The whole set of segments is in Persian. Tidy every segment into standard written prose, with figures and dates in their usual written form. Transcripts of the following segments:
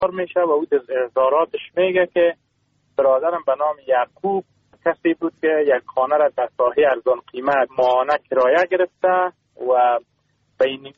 میشه و او از اظهاراتش میگه که برادرم به نام یعقوب کسی بود که یک خانه را در ساحه ارزان قیمت ماهانه کرایه گرفته و به این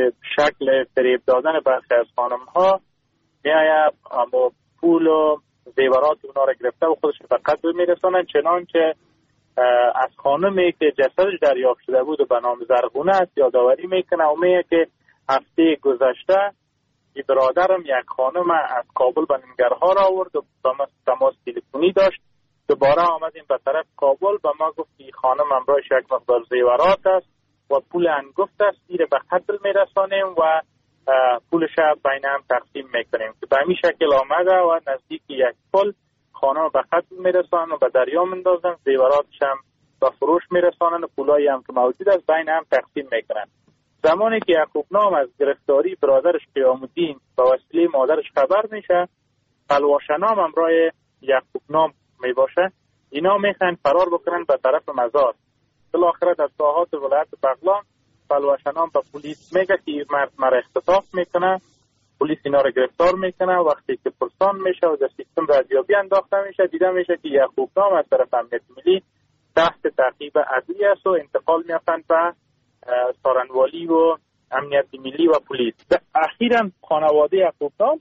شکل فریب دادن برخی از خانم ها میآید اما پول و زیورات اونا را گرفته و خودش به قتل میرسانند، چنانچه از خانمی که جسدش دریافت شده بود و به نام زرغونه است یادآوری میکنه و میگه که هفته گذشته این برادرم یک خانم از کابل به ننگرهار را آورد و با ما تماس تلفنی داشت. دوباره آمدیم به طرف کابل، به ما گفت این خانم همراهش یک مقدار زیورات است و پول انگفت است، این به قتل میرسانیم و پولش بین هم تقسیم میکنیم که به همین شکل آمده و نزدیک یک پل خانم به قتل میرسانن و به دریا مندازن، زیوراتش هم به فروش میرسانن و پولایی هم که موجود است بین هم تقسیم میکنن. زمانی که یعقوب نام از گرفتاری برادرش قیام الدین به وسیله مادرش خبر میشه، پلواشنام همراه یعقوب نام میباشه، اینا میخوان فرار بکنن به طرف مزار. بالاخره در ساحات ولایت بغلان پلواشنام به پلیس میگه که این مرد مرا اختطاف میکنه. پلیس اینا رو گرفتار میکنه. وقتی که پرسان میشه و در سیستم رادیویی انداخته میشه، دیده میشه که یعقوب نام از طرف امنیت ملی تحت تعقیب عدلی است و انتقال میافند به سارنوالی و امنیت ملی و پلیس. اخیراً خانواده یعقوب نام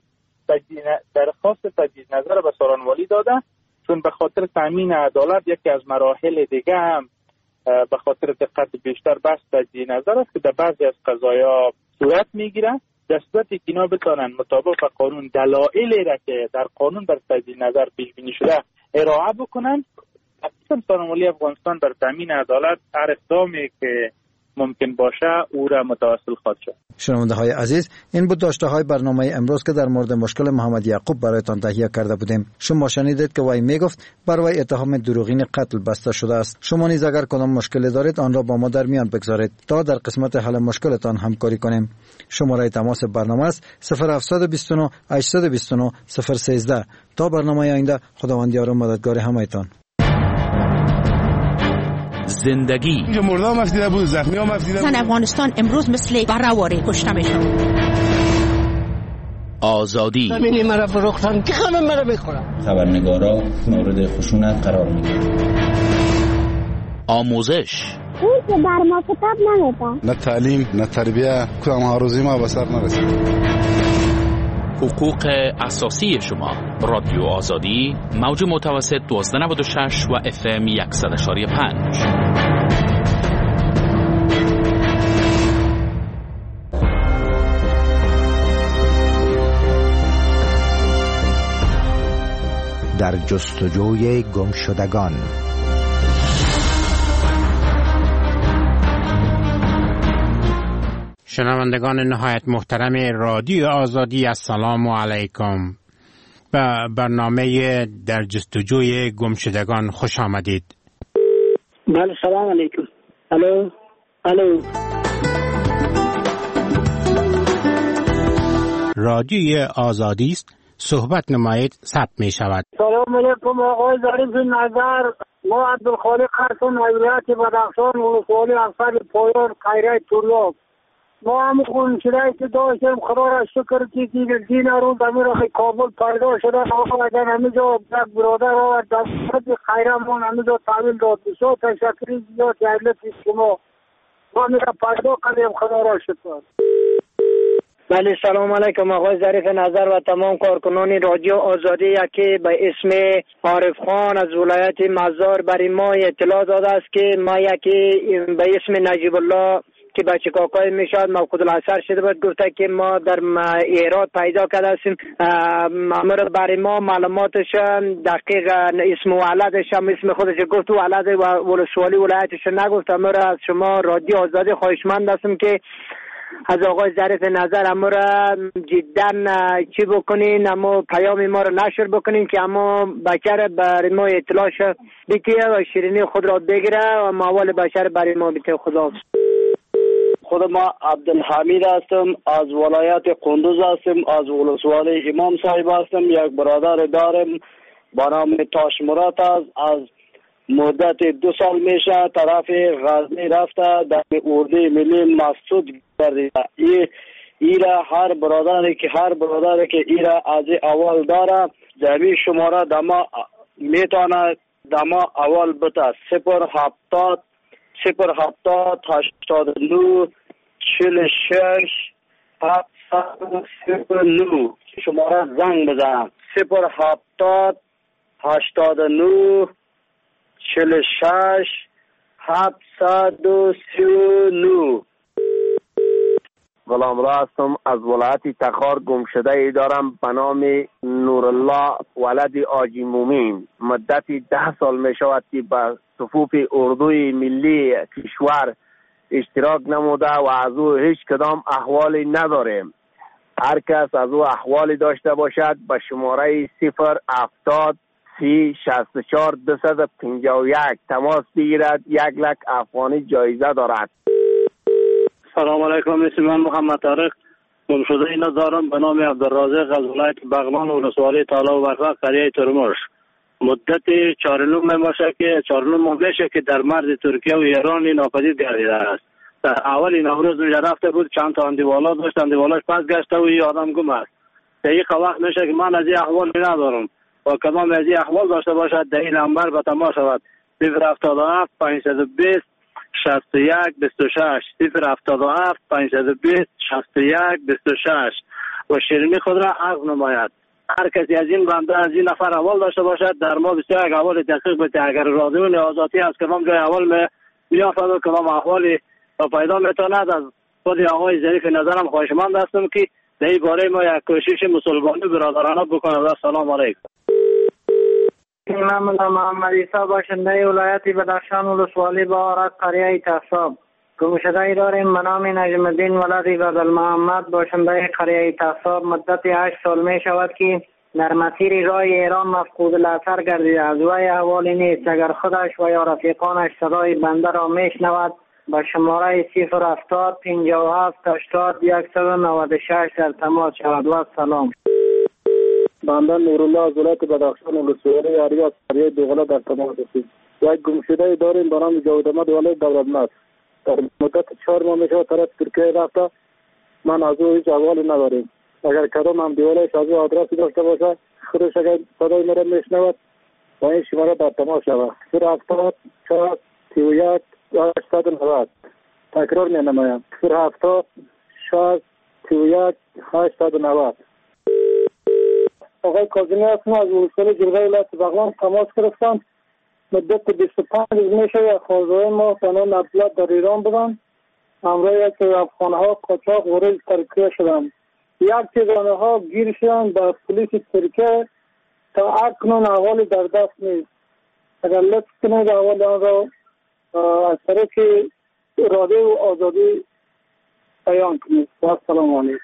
درخواست تجدید نظر به سارنوالی داده، چون به خاطر تامین عدالت یکی از مراحل دیگه هم به خاطر دقت بیشتر بحث تجدید نظر است که در بعضی از قضایا صورت میگیره. در صورتی که اینا بتونن مطابق قانون دلایلی را که در قانون بر تجدید نظر پیش بینی شده ارائه بکنن، اصلا سارنوالی افغانستان بر تامین عدالت هر اقدامی که ممکن باشه او را متواصل خواهد شد. شنونده های عزیز، این بود داشته های برنامه امروز که در مورد مشکل محمد یعقوب برایتان تهیه کرده بودیم. شما شنیدید که وی میگفت بر وی اتهام دروغین قتل بسته شده است. شما نیز اگر کدام مشکلی دارید آن را با ما در میان بگذارید تا در قسمت حل مشکلتان همکاری کنیم. شماره تماس برنامه است 0729 829 013. تا برنامه آینده، خداوند یار و مددگار همه‌تان. زندگی اینجا مرده هم افدیده بود، زخمی هم افدیده بود. زن افغانستان امروز مثل برهواره کشته میشن. آزادی همینی مرا فروختن که همه مرا میخورن. خبرنگارا مورد خشونت قرار میگیرن. آموزش اون که بر ما کتاب نمیده. نه تعلیم نه تربیه، کدام هاروزی ما به سر نرسید. حقوق اساسی شما. رادیو آزادی، موج متوسط 1296 و FM 100.5. در جستجوی گمشدگان. شنوندگان نهایت محترم رادیو آزادی، السلام علیکم. به برنامه در جستجوی گمشدگان خوش آمدید. بله سلام علیکم. الو رادیو آزادی است، صحبت نمایید، ثبت می شود. سلام علیکم آقای ظریف نظر. ما عبدالخالق هستم، ولایت بدخشان، ولسوالی افسر پایان خیره طلاب. ما هم خونچرایی که داشتیم خدا را شکر که دین روز امیر کابل پیدا شده. آقا اگر همینجا یک برادر آورد در خیرمون همینجا تحویل داد. بسیار تشکری زیاد جهلت شما. ما میره پیدا کردیم خدا را شکر. بله سلام علیکم آقای ظریف نظر و تمام کارکنان رادیو آزادی. یکی به اسم عارف خان از ولایت مزار برای ما اطلاع داده است که ما یکی به اسم نجیب الله که بچه کاکای میشاد موقود الاثر شده بود، گفته که ما در ایراد پیدا کرده هستیم. امر برای ما معلوماتش دقیق اسم و ولدش هم اسم خودش گفت و ولد و ولسوالی ولایتش نگفت. امر از شما رادیو آزادی خواهشمند هستم که از آقای ظریف نظر اما را جدا چی بکنین، اما پیام ما را نشر بکنین که اما بچه برای ما اطلاع شد بکیه و شیرینی خود را بگیره و موال بچه برای ما بیته. خدا خود ما عبدالحمید هستم، از ولایت قندوز هستم، از ولسوالی امام صاحب هستم. یک برادر دارم با نام تاش مراد است. از مدت 2 سال میشه طرف غزنی رفته، در اردوی ملی مسعود گردیده. این ایرا هر برادری که ایرا از اول داره جمی شماره دما میتونه دما اول بتا 070 89 46 709 شماره زنگ بزن 070 89 46 739. غلام را هستم از ولایت تخار. گمشده ای دارم به نام نورالله ولد آجی مومین. مدت 10 سال می شود که به صفوف اردوی ملی کشور اشتراک نموده و از او هیچ کدام احوالی نداریم. هر کس از او احوالی داشته باشد به شماره 070 364 251 تماس بگیرد. 1 لک افغانی جایزه دارد. سلام علیکم. من محمد طارق گمشده اینا دارم به نام عبدالرازق از ولایت بغلان و ولسوالی طلا و برفق قریه ترمش. مدت 4 ماه میشه که در مرز ترکیه و ایران ناپدید گردیده است. در اول نوروز رفته بود، چند تا اندیوالا داشت، اندیوالاش پس گشته و این آدم گم است. دقیقه وقت میشه که من از این احوال ندارم و کدام از این احوال داشته باشد در این نمبر به تماس شود 077 520 61 26 077 520 61 26 و شیرینی خود را عرض نماید. هر کسی از این بنده از این نفر اول داشته باشد در ما 21 اول دقیق بده. اگر راضیون آزادی از کدام جای اول میافد و کدام احوالی پیدا میتواند از خود آقای ظریف نظرم خواهشمند هستم که در این باره ما یک کوشش مسلمانی برادرانه بکنند. السلام علیکم. من محمد عیسی باشنده ولایت بدخشان ولسوالی بهارت قریه تحصاب. گمشده ای داریم به نام نجم الدین ولد بدل محمد باشنده قریه تحصاب. مدت 8 سال می شود که در مسیر راه ایران مفقود الاثر گردیده. از وی احوالی نیست. اگر خودش و یا رفیقانش صدای بنده را میشنود به شماره 070 57 80 196 در تماس شود. و سلام. بنده نورالله از ولایت بدخشان ولسوالی اریاس قریه دوغله در تماس هستیم. یک گمشده داریم به نام جاوید احمد ولد دولتمند. در مدت 4 ماه میشه طرف ترکیه رفته. من از او هیچ احوالی نداریم. اگر کدام هم دیوالش از او آدرسی داشته باشه خودش اگر صدای مرا میشنود با این شماره در تماس شود 070 4 31 890. تکرار می نمایم 070 4 31 890. آقای کاظمی هستم از ولسوالی جلگه ولایت بغلان تماس گرفتم. مدت 25 روز میشه یک خانواده ما به نام عبدالله در ایران بودن. همراه یک افغان‌ها قاچاق وارد ترکیه شدند. یک تعداد ها گیر شدند به پلیس ترکیه تا اکنون احوالی در دست نیست. اگر لطف کنید احوال آن را از طریق رادیو و آزادی بیان کنید. السلام علیکم.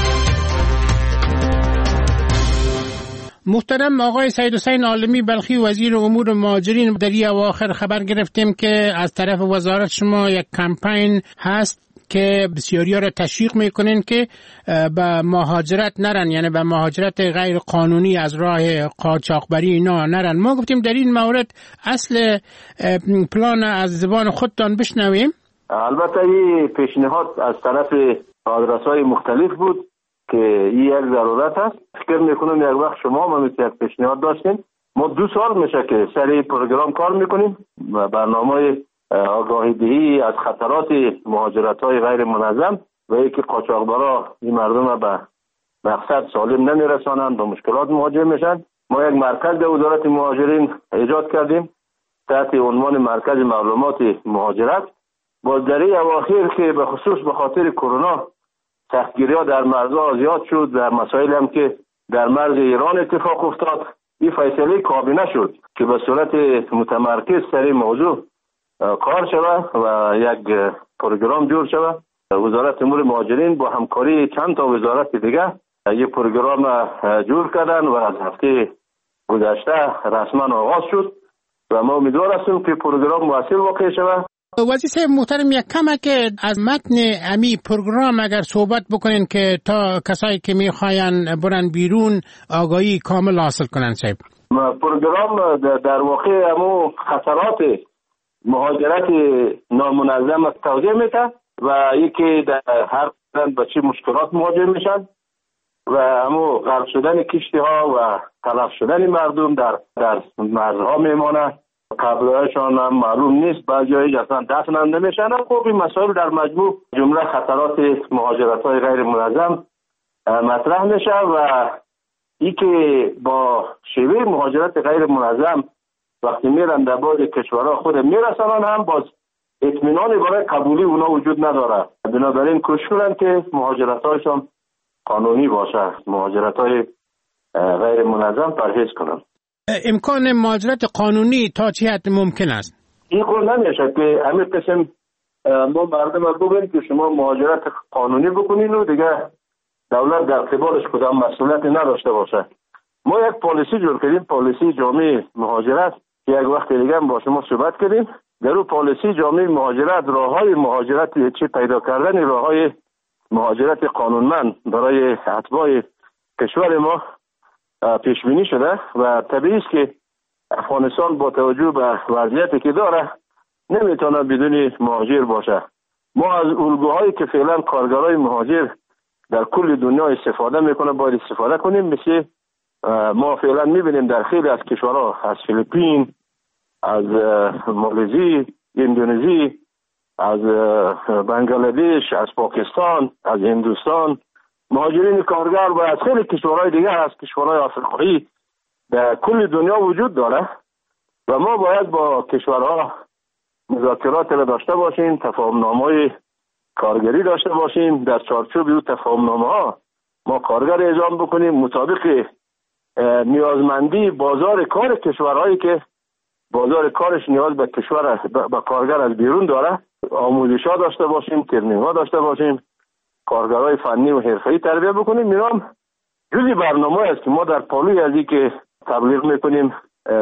محترم آقای سید حسین عالمی بلخی وزیر امور مهاجرین، در این اواخر خبر گرفتیم که از طرف وزارت شما یک کمپین هست که بسیاری ها را تشویق میکنین که به مهاجرت نرن، یعنی به مهاجرت غیر قانونی از راه قاچاقبری اینا نرن. ما گفتیم در این مورد اصل پلان از زبان خودتان بشنویم. البته این پیشنهاد از طرف آدرس‌های مختلف بود که این یک ضرورت است. فکر میکنم یک وقت شما ما مثل یک پیشنهاد داشتیم. ما 2 سال میشه که سر پروگرام کار میکنیم و برنامه آگاهی دهی از خطرات مهاجرت‌های غیر منظم و اینکه قاچاقبرا این مردم به مقصد سالم نمیرسانند و مشکلات مواجه میشن. ما یک مرکز در وزارت مهاجرین ایجاد کردیم تحت عنوان مرکز معلومات مهاجرت. باز در این اواخر که به خصوص به خاطر کرونا سختگیری‌ها در مرزها زیاد شد و مسائل هم که در مرز ایران اتفاق افتاد، این فیصله کابینه شد که به صورت متمرکز سر این موضوع کار شود و یک پروگرام جور شود. وزارت امور مهاجرین با همکاری چند تا وزارت دیگه یک پروگرام جور کردن و از هفته گذشته رسما آغاز شد و ما امیدوار هستیم که پروگرام موثر واقع شود. وزیر محترم یک کمه که از متن امی پروگرام اگر صحبت بکنین که تا کسایی که میخواین برن بیرون آگاهی کامل حاصل کنن. صاحب پروگرام در واقع امو خطرات مهاجرت نامنظم توضیح میده و یکی در هر با چه مشکلات مواجه میشن و همو غرق شدن کشتی ها و تلف شدن مردم در مرزها میمانه. قبلهایشان هم معلوم نیست، بعضی اصلا دفن هم نمیشن. خب این مسائل در مجموع جمله خطرات مهاجرت های غیر منظم مطرح میشه و ای که با شیوه مهاجرت غیر منظم وقتی میرن در بعض کشورها خود میرسنن هم باز اطمینانی برای قبولی اونا وجود نداره. بنابراین کوشش کنن که مهاجرت هایشان قانونی باشه، مهاجرت های غیر منظم پرهیز کنن. امکان مهاجرت قانونی تا چه حد ممکن است؟ این قول نمیشه که همین قسم ما مردم رو بگیم که شما مهاجرت قانونی بکنین و دیگه دولت در قبالش کدام مسئولیتی نداشته باشه. ما یک پالیسی جور کردیم، پالیسی جامع مهاجرت که یک وقت دیگه با شما صحبت کردیم. در اون پالیسی جامع مهاجرت راههای مهاجرت چی پیدا کردن راههای مهاجرت قانونمند برای اتباع کشور ما پیش بینی شده و طبیعی است که افغانستان با توجه به وضعیتی که داره نمیتونه بدون مهاجر باشه. ما از الگوهایی که فعلا کارگرای مهاجر در کل دنیا استفاده میکنه باید استفاده کنیم. مثل ما فعلا میبینیم در خیلی از کشورها، از فیلیپین، از مالزی، اندونزی، از بنگلادش، از پاکستان، از هندوستان، مهاجرین کارگر و از خیلی کشورهای دیگه، از کشورهای آفریقایی در کل دنیا وجود داره و ما باید با کشورها مذاکرات را داشته باشیم، تفاهم‌نامه‌های کارگری داشته باشیم. در چارچوب این تفاهم‌نامه‌ها ما کارگر اعزام بکنیم مطابق نیازمندی بازار کار کشورهایی که بازار کارش نیاز به کشور به کارگر از بیرون داره. آموزش‌ها داشته باشیم، ترنینگ‌ها داشته باشیم، کارگرای فنی و حرفه‌ای تربیت بکنیم. اینام جزئی برنامه است که ما در پالوی از این که تبلیغ میکنیم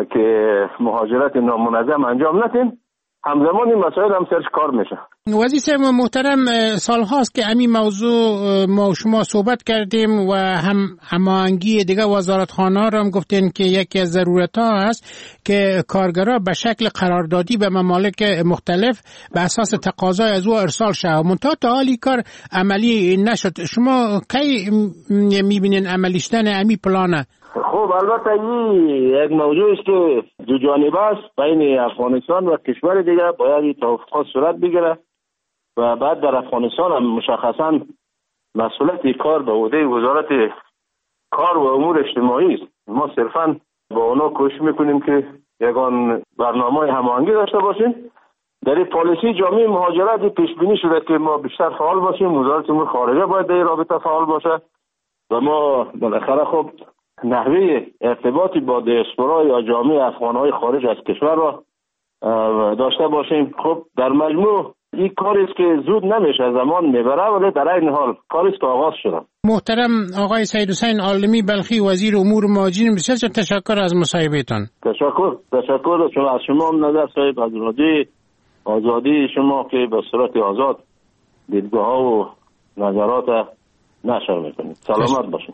که مهاجرت نامنظم انجام ندیم، همزمان این مسائل هم سرش کار میشه. وزیر صاحب محترم، سال هاست که همین موضوع ما و شما صحبت کردیم و هم هماهنگی دیگه وزارتخانه‌ها را هم گفتین که یکی از ضرورت‌ها هست که کارگرها به شکل قراردادی به ممالک مختلف به اساس تقاضای از او ارسال شود. منتها تا حالی کار عملی نشد. شما کی می‌بینین عملی شدن همین پلانه؟ خب البته این یک موضوع است که دو جانبه است. بین افغانستان و کشور دیگه باید توافقات صورت بگیره و بعد در افغانستان هم مشخصا مسئولیت کار به عهده وزارت کار و امور اجتماعی است. ما صرفا با اونا کوشش میکنیم که یگان برنامه هماهنگی داشته باشیم. در این پالیسی جامع مهاجرت پیش بینی شده که ما بیشتر فعال باشیم، وزارت امور خارجه باید در این رابطه فعال باشه و ما بالاخره خب نحوه ارتباطی با دیاسپورا یا جامعه افغان‌های خارج از کشور را داشته باشیم. خب در مجموع این کاری است که زود نمیشه، زمان میبره، ولی در این حال کاری است که آغاز شده. محترم آقای سید حسین عالمی بلخی، وزیر امور مهاجرین، بسیار تشکر از مصاحبهتان. تشکر شما از شما هم نظر صاحب از آزادی شما که به صورت آزاد دیدگاه‌ها و نظرات نشر میکنید. سلامت باشید.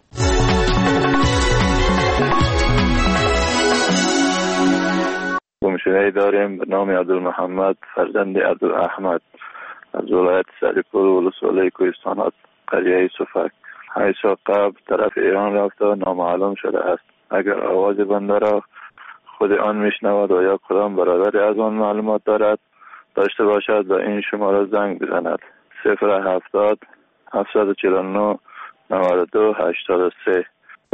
گمشده‌ای داریم به نام عبدالمحمد فرزند عبدالاحمد از ولایت سریپور و ولسوالی کوهستانات قریه صفک. 8 سال قبل طرف ایران رفته و نامعلوم شده است. اگر آواز بنده را خود آن میشنود و یا کدام برادری از آن معلومات داشته باشد به این شماره زنگ بزند. 070 749 92 83.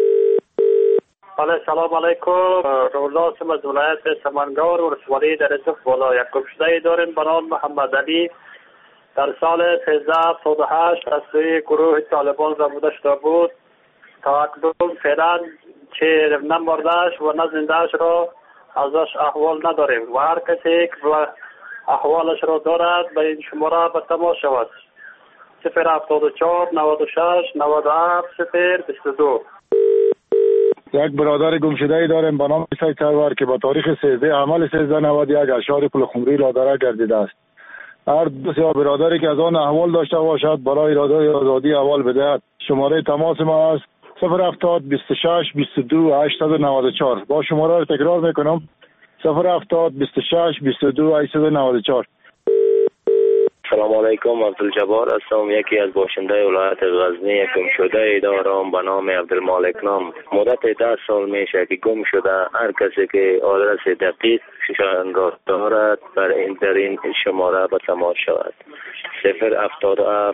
سلام علیکم. روزا سم از ولایت سمنگار و ولسوالی در صف بالا. یک گمشده داریم به نام محمد علی. در سال 1378 از سوی گروه طالبان زبوده شده بود. تا اکنون فعلا چه نمردش و نه زندهش را ازش احوال نداریم و هر کسی که احوالش را دارد به این شماره به تماس شود. 074 96 97 022. یک برادر گمشده‌ای داریم به نام سید سرور که با تاریخ 13 عمل 1391 اشعار پول خمری لادره گردیده است. هر دو برادری که از آن احوال داشته باشد برای اراده آزادی احوال بدهد. شماره تماس ما است 070 26 22 894. با شماره را تکرار میکنم 070 26 22 894. سلام علیکم، عبدالجبار هستم، یکی از باشنده ولایت غزنی. گم شده دارم به نام عبدالمالک نام. مدت 10 سال میشه که گم شده. هر کسی که آدرس دقیق شان را دارد در این شماره به تماس شود. 077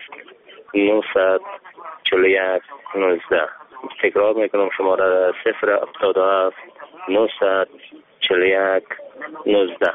941 19. تکرار میکنم شماره 077 941 19.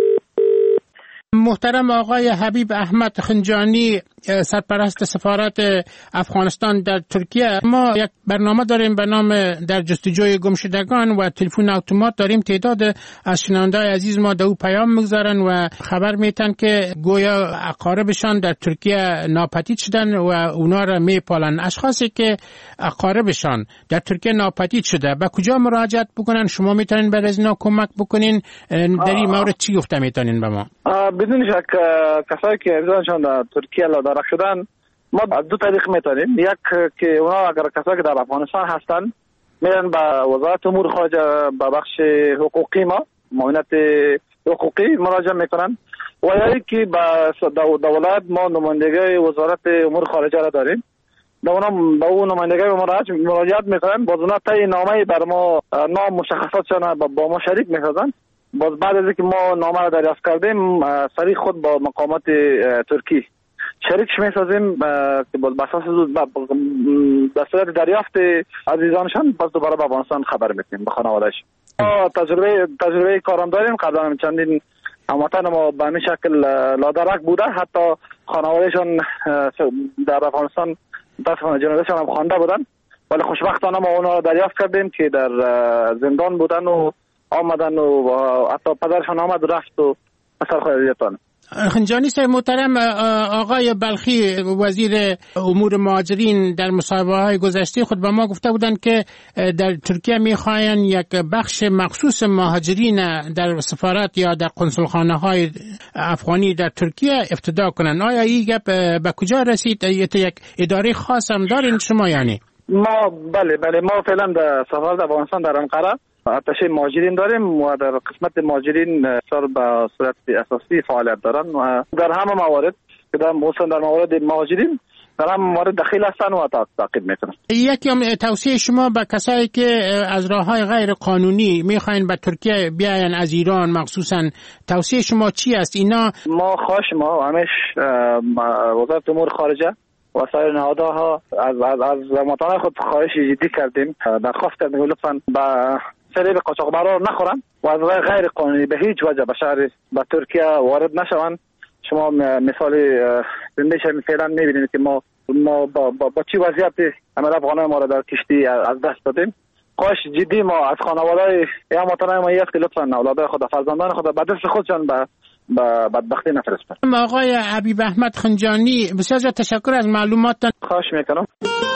محترم آقای حبیب احمد خنجانی، سرپرست سفارت افغانستان در ترکیه، ما یک برنامه داریم به نام در جستجوی گمشدگان و تلفن اتومات داریم. تعداد از شنونده‌های عزیز ما دو پیام میگذارن و خبر میتن که گویا اقاربشان در ترکیه ناپدید شدن و اونا را میپالن. اشخاصی که اقاربشان در ترکیه ناپدید شده به کجا مراجعت بکنن؟ شما میتونین برای اینا کمک بکنین؟ در این مورد چی گفته میتونین به ما؟ بدون شک کسایی که عزیزانشان در ترکیه لادرک شدن ما از دو طریق میتونیم. یک که اونا اگر کسایی که در افغانستان هستن میرن به وزارت امور خارجه به بخش حقوقی ما معاونت حقوقی مراجعه میکنن، و یا که به دولت ما نمایندگی وزارت امور خارجه را داریم، به اون نمایندگی مراجعت میکنن. باز اونا طی نامه بر ما نام مشخصاتشان با ما شریک میسازن. باز بعد از اینکه ما نامه را دریافت کردیم سریع خود با مقامات ترکی شریکش میسازیم که باز بساس به صورت دریافت عزیزانشان باز دوباره به افغانستان خبر میدیم به خانوادهش. تجربه کارم داریم. قبلا چندین هموطن ما به همین شکل لادرک بوده، حتی خانوادهشان در افغانستان متاسفانه جنازهشان هم خوانده بودن، ولی خوشبختانه ما اونا را دریافت کردیم که در زندان بودن و آمدن و حتی پدرشان آمد و رفت و اثر خیلیتان. خنجانی صاحب محترم، آقای بلخی وزیر امور مهاجرین در مصاحبه‌های گذشته خود به ما گفته بودند که در ترکیه می‌خواهند یک بخش مخصوص مهاجرین در سفارت یا در قنصلخانه‌های افغانی در ترکیه افتتاح کنند. آیا این گپ به کجا رسید؟ یک اداره خاص هم دارین شما یعنی؟ بله ما فعلا در سفارت افغانستان در انقره اتشه مهاجرین داریم و در قسمت مهاجرین سر به صورت اساسی فعالیت دارن و در همه موارد که در مورد مهاجرین در همه موارد دخیل هستن و تعقیب میکنن. یکی توصیه شما به کسایی که از راههای غیر قانونی میخواین به ترکیه بیاین از ایران مخصوصا، توصیه شما چی است؟ اینا ما خواهش ما همیش وزارت امور خارجه و سایر نهادها از مطالعه خود خواهش جدی کردیم، درخواست کردیم لطفاً به سری به قاچاقبرا نخورن و از غیر قانونی به هیچ وجه به شهر به ترکیه وارد نشوند. شما مثال زنده شما فعلا میبینید که ما با چی وضعیتی عمل افغانای ما را در کشتی از دست دادیم. خواهش جدی ما از خانواده‌های هموطنان ما است که لطفاً اولادای خود فرزندان خود به دست خودشان به بدبختی نفرستن. آقای حبیب احمد خنجانی، بسیار تشکر از معلوماتتان. خواهش میکنم.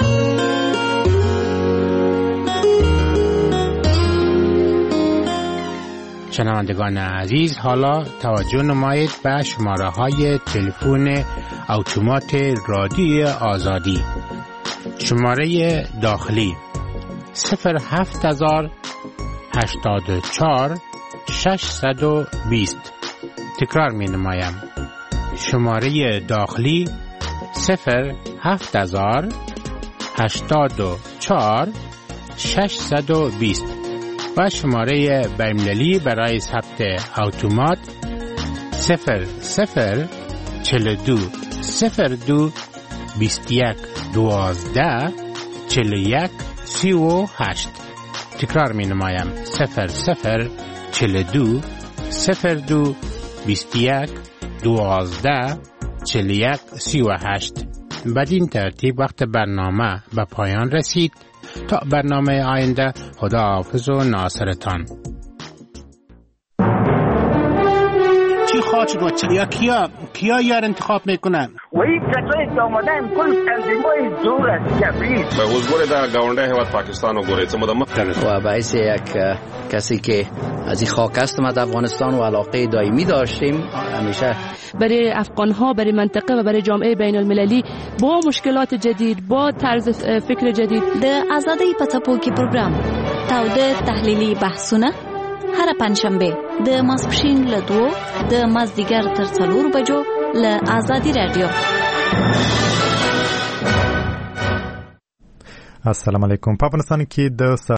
شنوندگان عزیز، حالا توجه نمایید به شماره های تلفن اتومات رادیو آزادی. شماره داخلی 07084 620. تکرار می نمایم. شماره داخلی 07084 620 و شماره بین‌المللی برای ثبت اتومات 0042 02 21 12 41 38. تکرار می نمایم 0042 02 21 12 41 38. بدین ترتیب وقت برنامه به پایان رسید. تا برنامه آینده، خداحافظ و ناصرتان. چی خواهد شد و کیا یار انتخاب میکنن؟ و این کسایی که آمدن کل تنظیمای دور از جبریت به حضور در گاونده هیواد پاکستان و گوریت و باعث یک کسی که از این خاک است ما در افغانستان و علاقه دائمی داشتیم همیشه برای افغان‌ها، برای منطقه و برای جامعه بین المللی با مشکلات جدید، با طرز فکر جدید. د آزادۍ په څپو کې پروګرام تاوده تحلیلي بحثونه هر پنځشنبه د ماسپښین له 2 د مازدیګر تر 4 بجو له آزادي رادیو. السلام علیکم. په افغانستان کې د